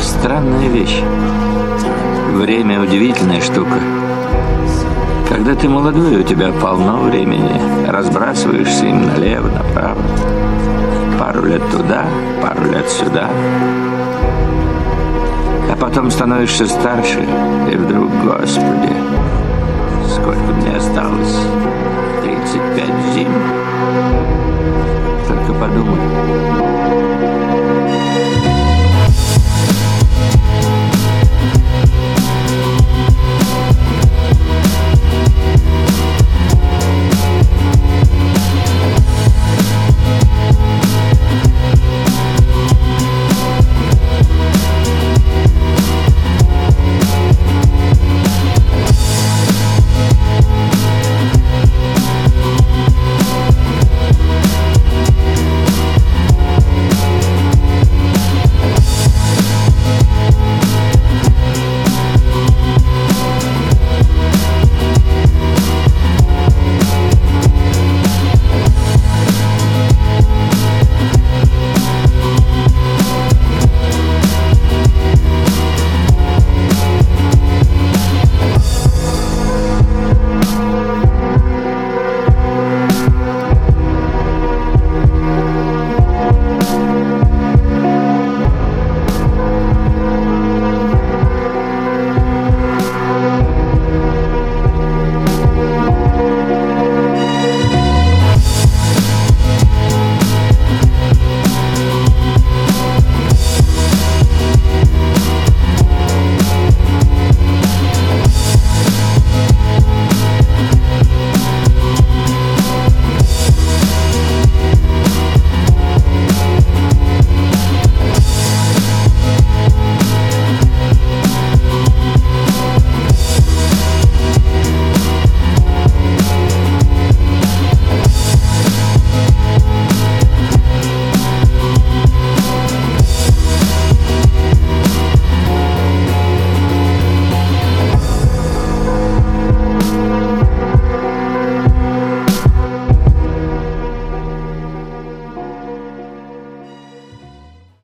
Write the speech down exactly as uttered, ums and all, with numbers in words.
Странная вещь. Время — удивительная штука. Когда ты молодой, у тебя полно времени. Разбрасываешься им налево, направо. Пару лет туда, пару лет сюда. А потом становишься старше, и вдруг, Господи, сколько мне осталось? тридцать пять зим. Только подумай.